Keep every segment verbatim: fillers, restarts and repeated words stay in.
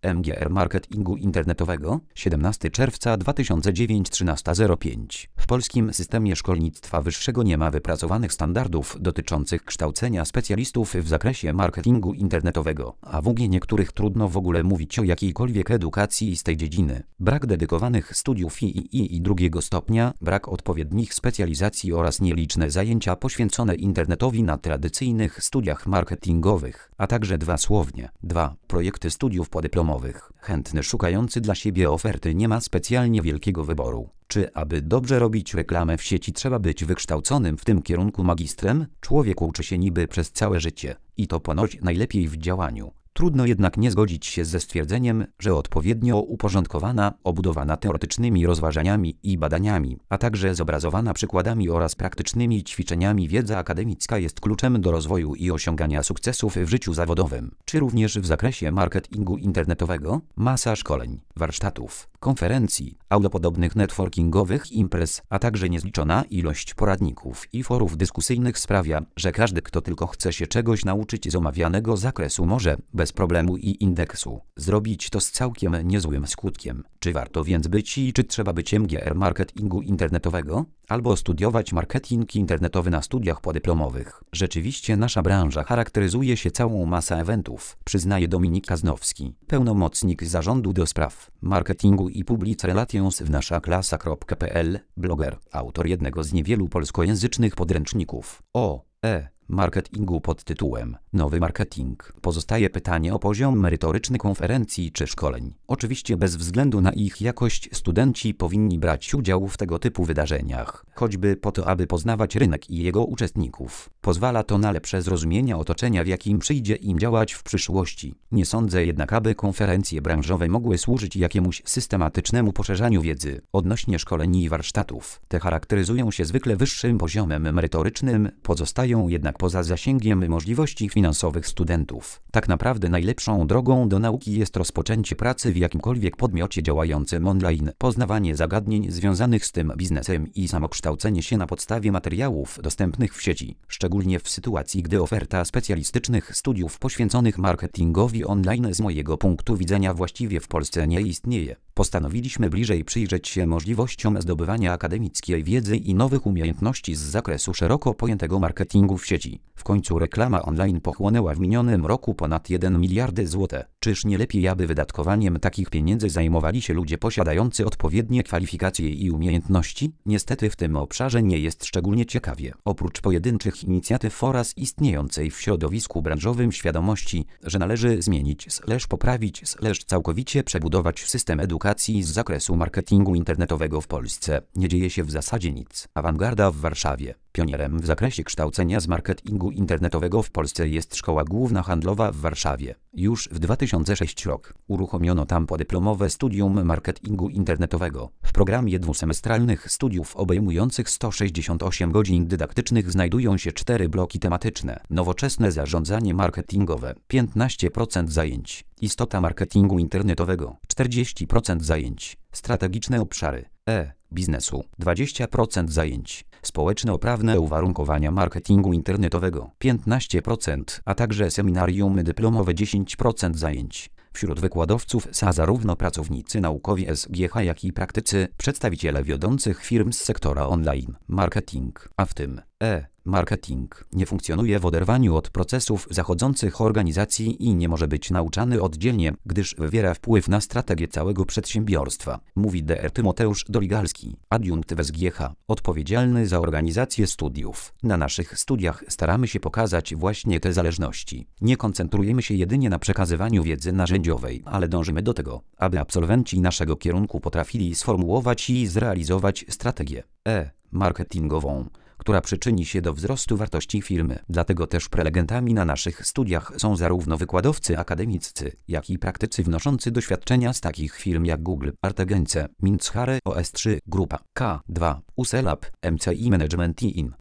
M G R Marketingu Internetowego, siedemnastego czerwca dwa tysiące dziewiątego, trzynaście zero pięć. W polskim systemie szkolnictwa wyższego nie ma wypracowanych standardów dotyczących kształcenia specjalistów w zakresie marketingu internetowego, a w ogóle niektórych trudno w ogóle mówić o jakiejkolwiek edukacji z tej dziedziny. Brak dedykowanych studiów I I I i drugiego stopnia, brak odpowiednich specjalizacji oraz nieliczne zajęcia poświęcone internetowi na tradycyjnych studiach marketingowych, a także dwa słownie, dwa projekty studiów podyplomowych. Chętny szukający dla siebie oferty nie ma specjalnie wielkiego wyboru. Czy aby dobrze robić reklamę w sieci trzeba być wykształconym w tym kierunku magistrem? Człowiek uczy się niby przez całe życie i to ponoć najlepiej w działaniu. Trudno jednak nie zgodzić się ze stwierdzeniem, że odpowiednio uporządkowana, obudowana teoretycznymi rozważaniami i badaniami, a także zobrazowana przykładami oraz praktycznymi ćwiczeniami wiedza akademicka jest kluczem do rozwoju i osiągania sukcesów w życiu zawodowym, czy również w zakresie marketingu internetowego. Masa szkoleń, warsztatów, konferencji, audopodobnych networkingowych imprez, a także niezliczona ilość poradników i forów dyskusyjnych sprawia, że każdy, kto tylko chce się czegoś nauczyć z omawianego zakresu, może, bez problemu i indeksu, zrobić to z całkiem niezłym skutkiem. Czy warto więc być i czy trzeba być M G R Marketingu Internetowego? Albo studiować marketing internetowy na studiach podyplomowych. Rzeczywiście nasza branża charakteryzuje się całą masą eventów, przyznaje Dominik Kaznowski, pełnomocnik zarządu do spraw marketingu i public relations w nasza klasa kropka p l, bloger, autor jednego z niewielu polskojęzycznych podręczników o e marketingu pod tytułem Nowy marketing. Pozostaje pytanie o poziom merytoryczny konferencji czy szkoleń. Oczywiście bez względu na ich jakość studenci powinni brać udział w tego typu wydarzeniach, choćby po to, aby poznawać rynek i jego uczestników. Pozwala to na lepsze zrozumienie otoczenia, w jakim przyjdzie im działać w przyszłości. Nie sądzę jednak, aby konferencje branżowe mogły służyć jakiemuś systematycznemu poszerzaniu wiedzy odnośnie szkoleń i warsztatów. Te charakteryzują się zwykle wyższym poziomem merytorycznym, pozostają jednak poza zasięgiem możliwości finansowych studentów. Tak naprawdę najlepszą drogą do nauki jest rozpoczęcie pracy w jakimkolwiek podmiocie działającym online, poznawanie zagadnień związanych z tym biznesem i samokształcenie się na podstawie materiałów dostępnych w sieci, szczególnie w sytuacji, gdy oferta specjalistycznych studiów poświęconych marketingowi online z mojego punktu widzenia właściwie w Polsce nie istnieje. Postanowiliśmy bliżej przyjrzeć się możliwościom zdobywania akademickiej wiedzy i nowych umiejętności z zakresu szeroko pojętego marketingu w sieci. W końcu reklama online pochłonęła w minionym roku ponad jeden miliard złotych. Czyż nie lepiej, aby wydatkowaniem takich pieniędzy zajmowali się ludzie posiadający odpowiednie kwalifikacje i umiejętności? Niestety w tym obszarze nie jest szczególnie ciekawie. Oprócz pojedynczych inicjatyw oraz istniejącej w środowisku branżowym świadomości, że należy zmienić, slash poprawić, slash całkowicie przebudować system edukacji z zakresu marketingu internetowego w Polsce, nie dzieje się w zasadzie nic. Awangarda w Warszawie. Pionierem w zakresie kształcenia z marketingu internetowego w Polsce jest Szkoła Główna Handlowa w Warszawie. Już w dwa tysiące szóstym roku uruchomiono tam podyplomowe studium marketingu internetowego. W programie dwusemestralnych studiów obejmujących sto sześćdziesiąt osiem godzin dydaktycznych znajdują się cztery bloki tematyczne. Nowoczesne zarządzanie marketingowe, piętnaście procent zajęć. Istota marketingu internetowego, czterdzieści procent zajęć. Strategiczne obszary e-biznesu, dwadzieścia procent zajęć. Społeczno-prawne uwarunkowania marketingu internetowego, piętnaście procent, a także seminarium dyplomowe, dziesięć procent zajęć. Wśród wykładowców są zarówno pracownicy naukowi S G H, jak i praktycy, przedstawiciele wiodących firm z sektora online. Marketing, a w tym e-marketing, nie funkcjonuje w oderwaniu od procesów zachodzących organizacji i nie może być nauczany oddzielnie, gdyż wywiera wpływ na strategię całego przedsiębiorstwa, mówi dr Tymoteusz Doligalski, adiunkt w S G H, odpowiedzialny za organizację studiów. Na naszych studiach staramy się pokazać właśnie te zależności. Nie koncentrujemy się jedynie na przekazywaniu wiedzy narzędziowej, ale dążymy do tego, aby absolwenci naszego kierunku potrafili sformułować i zrealizować strategię e-marketingową, która przyczyni się do wzrostu wartości firmy. Dlatego też prelegentami na naszych studiach są zarówno wykładowcy akademiccy, jak i praktycy wnoszący doświadczenia z takich firm jak Google, Artegence, Mintzhare, O S trzy, Grupa K dwa, Uselab, M C I Management i in.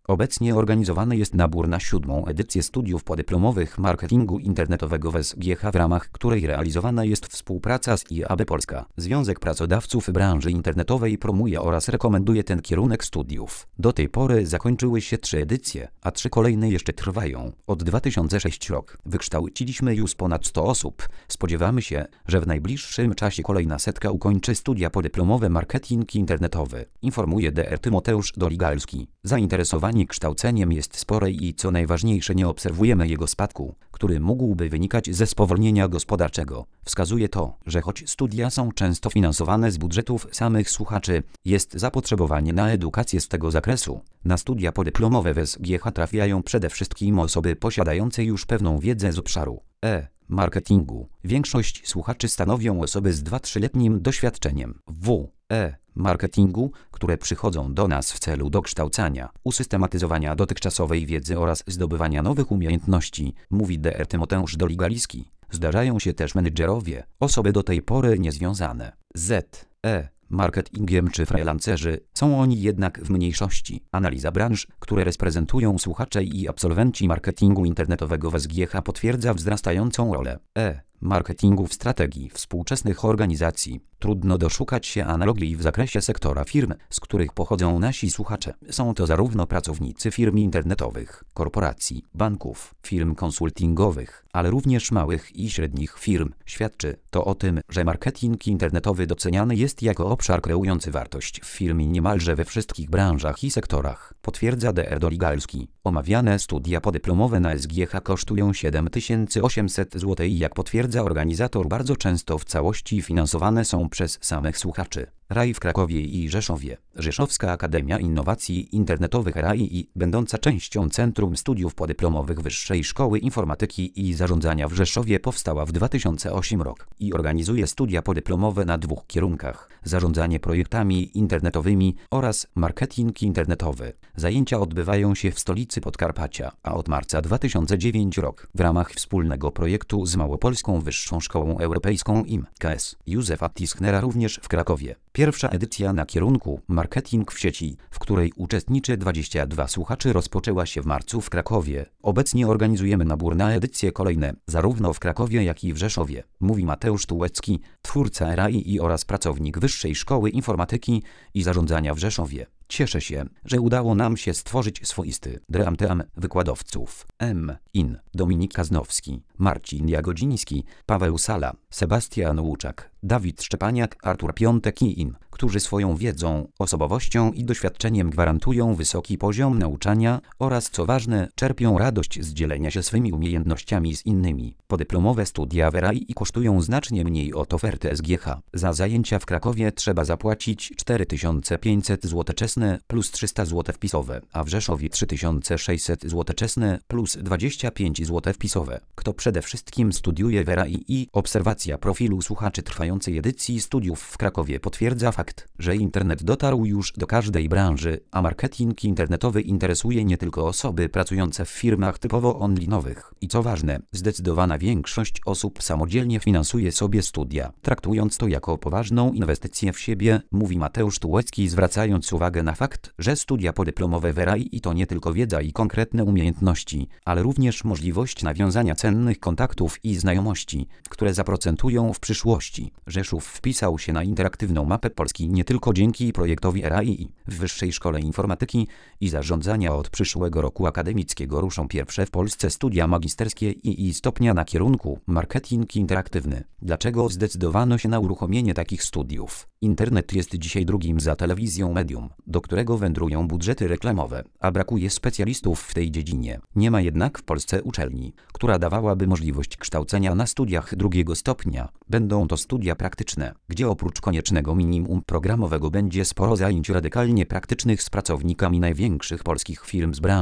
Obecnie organizowany jest nabór na siódmą edycję studiów podyplomowych marketingu internetowego w S G H, w ramach której realizowana jest współpraca z I A B Polska. Związek Pracodawców Branży Internetowej promuje oraz rekomenduje ten kierunek studiów. Do tej pory zakończyły się trzy edycje, a trzy kolejne jeszcze trwają. Od dwa tysiące szósty rok wykształciliśmy już ponad sto osób. Spodziewamy się, że w najbliższym czasie kolejna setka ukończy studia podyplomowe marketing internetowy, informuje D R Tymoteusz Doligalski. Zainteresowanie kształceniem jest spore i co najważniejsze, nie obserwujemy jego spadku, który mógłby wynikać ze spowolnienia gospodarczego. Wskazuje to, że choć studia są często finansowane z budżetów samych słuchaczy, jest zapotrzebowanie na edukację z tego zakresu. Na studia podyplomowe w S G H trafiają przede wszystkim osoby posiadające już pewną wiedzę z obszaru E. marketingu. Większość słuchaczy stanowią osoby z dwa-trzyletnim doświadczeniem w E. marketingu, które przychodzą do nas w celu dokształcania, usystematyzowania dotychczasowej wiedzy oraz zdobywania nowych umiejętności, mówi D R Tymoteusz Doligalski. Zdarzają się też menedżerowie, osoby do tej pory niezwiązane z E. marketingiem czy freelancerzy, są oni jednak w mniejszości. Analiza branż, które reprezentują słuchacze i absolwenci marketingu internetowego w S G H, potwierdza wzrastającą rolę E. marketingu w strategii współczesnych organizacji. Trudno doszukać się analogii w zakresie sektora firm, z których pochodzą nasi słuchacze. Są to zarówno pracownicy firm internetowych, korporacji, banków, firm konsultingowych, ale również małych i średnich firm. Świadczy to o tym, że marketing internetowy doceniany jest jako obszar kreujący wartość w firmie niemalże we wszystkich branżach i sektorach, potwierdza D R Doligalski. Omawiane studia podyplomowe na S G H kosztują siedem tysięcy osiemset złotych i jak potwierdza organizator, bardzo często w całości finansowane są przez samych słuchaczy. R A I w Krakowie i Rzeszowie. Rzeszowska Akademia Innowacji Internetowych R A I i będąca częścią Centrum Studiów Podyplomowych Wyższej Szkoły Informatyki i Zarządzania w Rzeszowie powstała w dwa tysiące ósmym roku i organizuje studia podyplomowe na dwóch kierunkach: zarządzanie projektami internetowymi oraz marketing internetowy. Zajęcia odbywają się w stolicy Podkarpacia, a od marca dwa tysiące dziewiątego roku w ramach wspólnego projektu z Małopolską Wyższą Szkołą Europejską I M K S Józefa Tischnera również w Krakowie. Pierwsza edycja na kierunku marketing w sieci, w której uczestniczy dwadzieścia dwóch słuchaczy, rozpoczęła się w marcu w Krakowie. Obecnie organizujemy nabór na edycje kolejne, zarówno w Krakowie, jak i w Rzeszowie, mówi Mateusz Tułecki, twórca R A I oraz pracownik Wyższej Szkoły Informatyki i Zarządzania w Rzeszowie. Cieszę się, że udało nam się stworzyć swoisty dream-team wykładowców M. In, Dominik Kaznowski, Marcin Jagodziński, Paweł Sala, Sebastian Łuczak, Dawid Szczepaniak, Artur Piątek i In, którzy swoją wiedzą, osobowością i doświadczeniem gwarantują wysoki poziom nauczania oraz, co ważne, czerpią radość z dzielenia się swymi umiejętnościami z innymi. Podyplomowe studia w R A I kosztują znacznie mniej od oferty S G H. Za zajęcia w Krakowie trzeba zapłacić cztery tysiące pięćset złotych czesne plus trzysta złotych wpisowe, a w Rzeszowie trzy tysiące sześćset złotych czesne plus dwadzieścia pięć złotych wpisowe. Kto przede wszystkim studiuje w R A I i obserwacja profilu słuchaczy trwającej edycji studiów w Krakowie potwierdza fakt, że internet dotarł już do każdej branży, a marketing internetowy interesuje nie tylko osoby pracujące w firmach typowo online'owych. I co ważne, zdecydowana większość osób samodzielnie finansuje sobie studia, traktując to jako poważną inwestycję w siebie, mówi Mateusz Tułecki, zwracając uwagę na fakt, że studia podyplomowe w R A I to nie tylko wiedza i konkretne umiejętności, ale również możliwość nawiązania cennych kontaktów i znajomości, które zaprocentują w przyszłości. Rzeszów wpisał się na interaktywną mapę Polski nie tylko dzięki projektowi R A I. W Wyższej Szkole Informatyki i Zarządzania od przyszłego roku akademickiego ruszą pierwsze w Polsce studia magisterskie i, i stopnia na kierunku marketing interaktywny. Dlaczego zdecydowano się na uruchomienie takich studiów? Internet jest dzisiaj drugim za telewizją medium, do którego wędrują budżety reklamowe, a brakuje specjalistów w tej dziedzinie. Nie ma jednak w Polsce uczelni, która dawałaby możliwość kształcenia na studiach drugiego stopnia. Będą to studia praktyczne, gdzie oprócz koniecznego minimum programowego będzie sporo zajęć radykalnie praktycznych z pracownikami największych polskich firm z branży.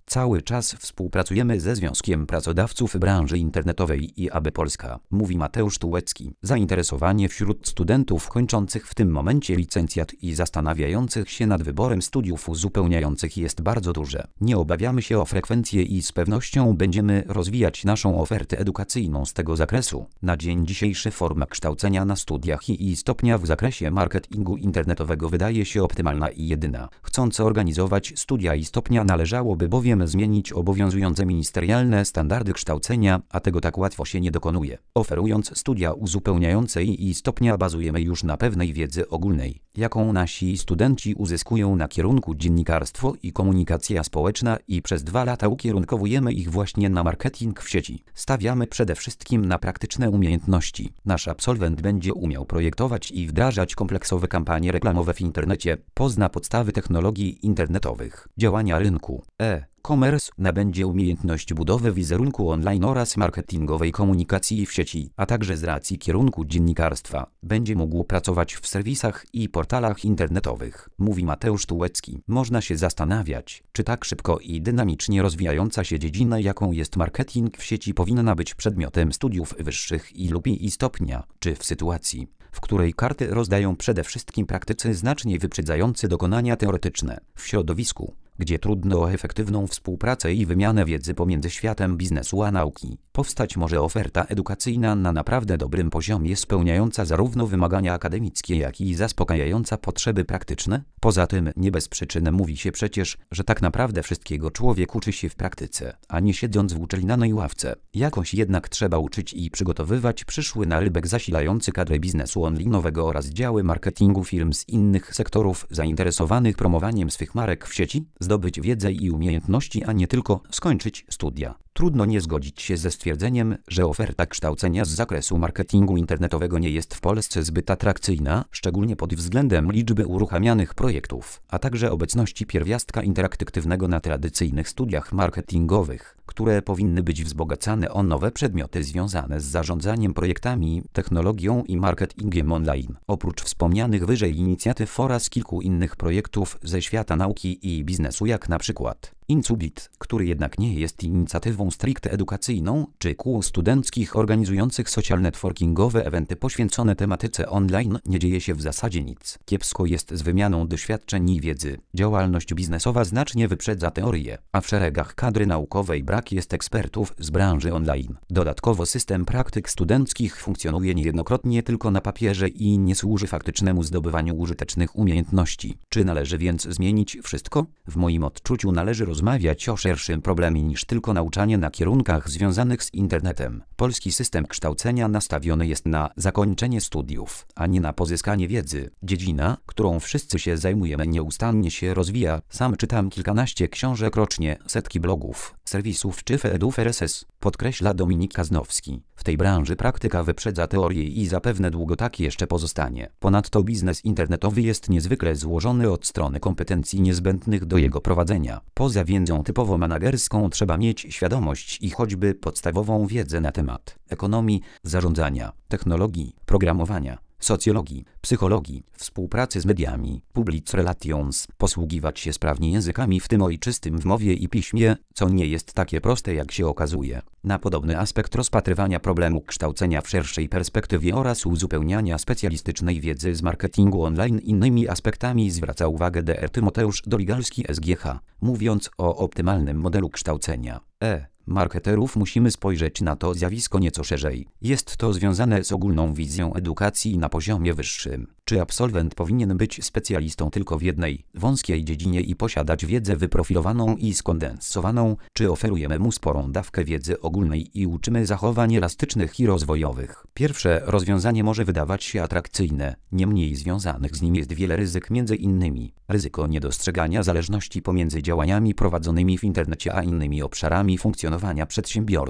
Cały czas współpracujemy ze Związkiem Pracodawców Branży Internetowej i A B Polska, mówi Mateusz Tułecki. Zainteresowanie wśród studentów kończących w tym momencie licencjat i zastanawiających się nad wyborem studiów uzupełniających jest bardzo duże. Nie obawiamy się o frekwencję i z pewnością będziemy rozwijać naszą ofertę edukacyjną z tego zakresu. Na dzień dzisiejszy forma kształcenia na studiach i stopnia w zakresie marketingu internetowego wydaje się optymalna i jedyna. Chcąc organizować studia i stopnia, należałoby bowiem zmienić obowiązujące ministerialne standardy kształcenia, a tego tak łatwo się nie dokonuje. Oferując studia uzupełniające i stopnia, bazujemy już na pewnej wiedzy ogólnej, jaką nasi studenci uzyskują na kierunku dziennikarstwo i komunikacja społeczna, i przez dwa lata ukierunkowujemy ich właśnie na marketing w sieci. Stawiamy przede wszystkim na praktyczne umiejętności. Nasz absolwent będzie umiał projektować i wdrażać kompleksowe kampanie reklamowe w internecie, pozna podstawy technologii internetowych, działania rynku e-commerce, nabędzie umiejętność budowy wizerunku online oraz marketingowej komunikacji w sieci, a także z racji kierunku dziennikarstwa będzie mógł pracować w serwisach i portalach internetowych, mówi Mateusz Tułecki. Można się zastanawiać, czy tak szybko i dynamicznie rozwijająca się dziedzina, jaką jest marketing w sieci, powinna być przedmiotem studiów wyższych i lub i stopnia, czy w sytuacji, w której karty rozdają przede wszystkim praktycy znacznie wyprzedzający dokonania teoretyczne. W środowisku, gdzie trudno o efektywną współpracę i wymianę wiedzy pomiędzy światem biznesu a nauki, powstać może oferta edukacyjna na naprawdę dobrym poziomie, spełniająca zarówno wymagania akademickie, jak i zaspokajająca potrzeby praktyczne. Poza tym nie bez przyczyny mówi się przecież, że tak naprawdę wszystkiego człowiek uczy się w praktyce, a nie siedząc w uczelnianej ławce. Jakoś jednak trzeba uczyć i przygotowywać przyszły narybek zasilający kadrę biznesu online'owego oraz działy marketingu firm z innych sektorów zainteresowanych promowaniem swych marek w sieci, zdobyć wiedzę i umiejętności, a nie tylko skończyć studia. Trudno nie zgodzić się ze stwierdzeniem, że oferta kształcenia z zakresu marketingu internetowego nie jest w Polsce zbyt atrakcyjna, szczególnie pod względem liczby uruchamianych projektów, a także obecności pierwiastka interaktywnego na tradycyjnych studiach marketingowych, które powinny być wzbogacane o nowe przedmioty związane z zarządzaniem projektami, technologią i marketingiem online. Oprócz wspomnianych wyżej inicjatyw oraz kilku innych projektów ze świata nauki i biznesu, jak na przykład Incubit, który jednak nie jest inicjatywą stricte edukacyjną, czy kół studenckich organizujących social networkingowe eventy poświęcone tematyce online, nie dzieje się w zasadzie nic. Kiepsko jest z wymianą doświadczeń i wiedzy. Działalność biznesowa znacznie wyprzedza teorię, a w szeregach kadry naukowej brak jest ekspertów z branży online. Dodatkowo system praktyk studenckich funkcjonuje niejednokrotnie tylko na papierze i nie służy faktycznemu zdobywaniu użytecznych umiejętności. Czy należy więc zmienić wszystko? W moim odczuciu należy rozmawiać o szerszym problemie niż tylko nauczanie na kierunkach związanych z internetem. Polski system kształcenia nastawiony jest na zakończenie studiów, a nie na pozyskanie wiedzy. Dziedzina, którą wszyscy się zajmujemy, nieustannie się rozwija. Sam czytam kilkanaście książek rocznie, setki blogów, serwisów czy feedów R S S, podkreśla Dominik Kaznowski. W tej branży praktyka wyprzedza teorię i zapewne długo tak jeszcze pozostanie. Ponadto biznes internetowy jest niezwykle złożony od strony kompetencji niezbędnych do jego prowadzenia. Poza wiedzą typowo menedżerską trzeba mieć świadomość i choćby podstawową wiedzę na temat ekonomii, zarządzania, technologii, programowania, socjologii, psychologii, współpracy z mediami, public relations, posługiwać się sprawnie językami, w tym ojczystym w mowie i piśmie, co nie jest takie proste, jak się okazuje. Na podobny aspekt rozpatrywania problemu kształcenia w szerszej perspektywie oraz uzupełniania specjalistycznej wiedzy z marketingu online innymi aspektami zwraca uwagę dr Tymoteusz Doligalski S G H. Mówiąc o optymalnym modelu kształcenia e marketerów, musimy spojrzeć na to zjawisko nieco szerzej. Jest to związane z ogólną wizją edukacji na poziomie wyższym. Czy absolwent powinien być specjalistą tylko w jednej, wąskiej dziedzinie i posiadać wiedzę wyprofilowaną i skondensowaną, czy oferujemy mu sporą dawkę wiedzy ogólnej i uczymy zachowań elastycznych i rozwojowych? Pierwsze rozwiązanie może wydawać się atrakcyjne, niemniej związanych z nim jest wiele ryzyk, między innymi ryzyko niedostrzegania zależności pomiędzy działaniami prowadzonymi w internecie a innymi obszarami funkcjonowania przedsiębiorstwa.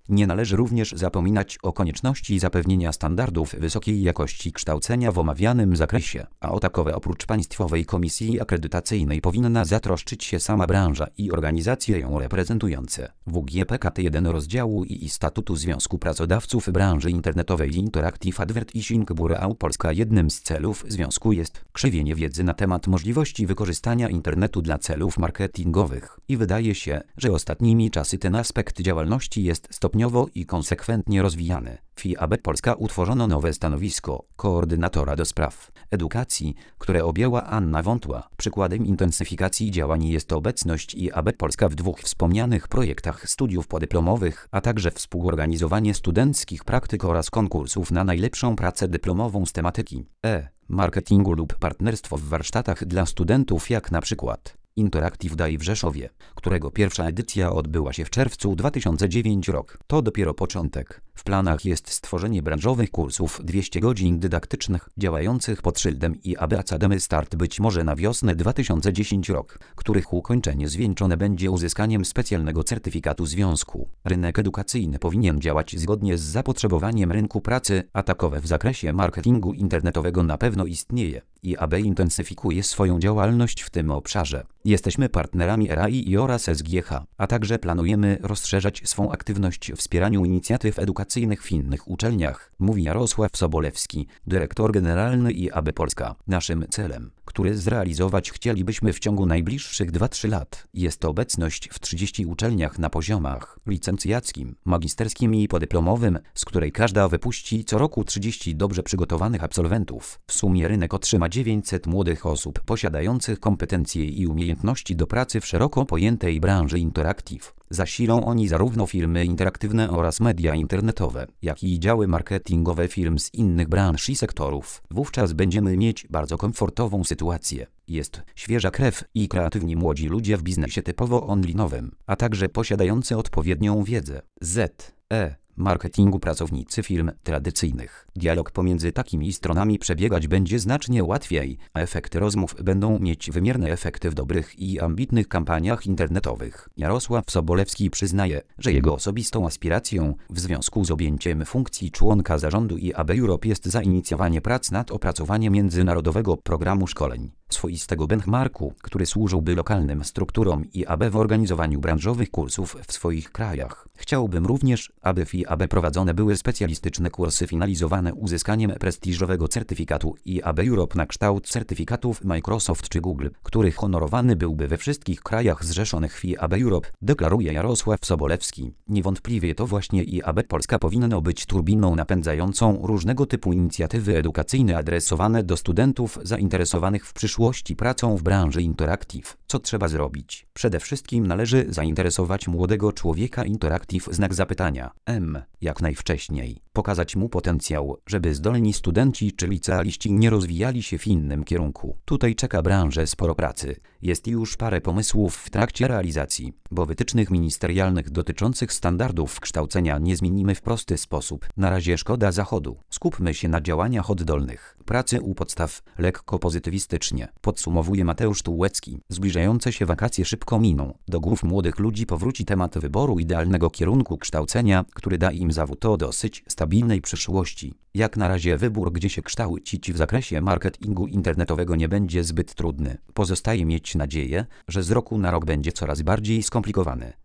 Nie należy również zapominać o konieczności zapewnienia standardów wysokiej jakości kształcenia w omawianym zakresie, a o takowe oprócz Państwowej Komisji Akredytacyjnej powinna zatroszczyć się sama branża i organizacje ją reprezentujące. W G P K T jeden rozdziału i Statutu Związku Pracodawców Branży Internetowej Interactive Advertising Bureau Polska jednym z celów związku jest krzewienie wiedzy na temat możliwości wykorzystania internetu dla celów marketingowych i wydaje się, że ostatnimi czasy ten aspekt działalności jest stopniowo i konsekwentnie rozwijany. W I A B Polska utworzono nowe stanowisko koordynatora do spraw edukacji, które objęła Anna Wątła. Przykładem intensyfikacji działań jest obecność I A B Polska w dwóch wspomnianych projektach studiów podyplomowych, a także współorganizowanie studenckich praktyk oraz konkursów na najlepszą pracę dyplomową z tematyki e marketingu lub partnerstwo w warsztatach dla studentów, jak na przykład Interactive Day w Rzeszowie, którego pierwsza edycja odbyła się w czerwcu dwa tysiące dziewiątego roku. To dopiero początek. W planach jest stworzenie branżowych kursów dwieście godzin dydaktycznych działających pod szyldem I A B Academy Start być może na wiosnę dwa tysiące dziesiątego roku, których ukończenie zwieńczone będzie uzyskaniem specjalnego certyfikatu związku. Rynek edukacyjny powinien działać zgodnie z zapotrzebowaniem rynku pracy, a takowe w zakresie marketingu internetowego na pewno istnieje. I A B intensyfikuje swoją działalność w tym obszarze. Jesteśmy partnerami R A I oraz S G H, a także planujemy rozszerzać swą aktywność w wspieraniu inicjatyw edukacyjnych w innych uczelniach, mówi Jarosław Sobolewski, dyrektor generalny I A B Polska. Naszym celem, który zrealizować chcielibyśmy w ciągu najbliższych dwóch do trzech lat, jest obecność w trzydziestu uczelniach na poziomach licencjackim, magisterskim i podyplomowym, z której każda wypuści co roku trzydziestu dobrze przygotowanych absolwentów. W sumie rynek otrzyma dziewięćset młodych osób posiadających kompetencje i umiejętności do pracy w szeroko pojętej branży Interactive. Zasilą oni zarówno firmy interaktywne oraz media internetowe, jak i działy marketingowe firm z innych branż i sektorów. Wówczas będziemy mieć bardzo komfortową sytuację. Jest świeża krew i kreatywni młodzi ludzie w biznesie typowo online'owym, a także posiadający odpowiednią wiedzę z e marketingu pracownicy firm tradycyjnych. Dialog pomiędzy takimi stronami przebiegać będzie znacznie łatwiej, a efekty rozmów będą mieć wymierne efekty w dobrych i ambitnych kampaniach internetowych. Jarosław Sobolewski przyznaje, że jego osobistą aspiracją w związku z objęciem funkcji członka zarządu I A B Europe jest zainicjowanie prac nad opracowaniem międzynarodowego programu szkoleń, swoistego benchmarku, który służyłby lokalnym strukturom I A B w organizowaniu branżowych kursów w swoich krajach. Chciałbym również, aby w I A B prowadzone były specjalistyczne kursy finalizowane uzyskaniem prestiżowego certyfikatu I A B Europe na kształt certyfikatów Microsoft czy Google, który honorowany byłby we wszystkich krajach zrzeszonych w I A B Europe, deklaruje Jarosław Sobolewski. Niewątpliwie to właśnie I A B Polska powinno być turbiną napędzającą różnego typu inicjatywy edukacyjne adresowane do studentów zainteresowanych w przyszłości pracą w branży Interactive. Co trzeba zrobić? Przede wszystkim należy zainteresować młodego człowieka Interactive znak zapytania M jak najwcześniej. Pokazać mu potencjał, żeby zdolni studenci czy licealiści nie rozwijali się w innym kierunku. Tutaj czeka branżę sporo pracy. Jest już parę pomysłów w trakcie realizacji, bo wytycznych ministerialnych dotyczących standardów kształcenia nie zmienimy w prosty sposób. Na razie szkoda Zachodu. Skupmy się na działaniach oddolnych. Pracy u podstaw, lekko pozytywistycznie, podsumowuje Mateusz Tułecki. Zbliżające się wakacje szybko miną. Do głów młodych ludzi powróci temat wyboru idealnego kierunku kształcenia, który da im zawód o dosyć stabilnej przyszłości. Jak na razie wybór, gdzie się kształcić w zakresie marketingu internetowego, nie będzie zbyt trudny. Pozostaje mieć nadzieję, że z roku na rok będzie coraz bardziej skomplikowany.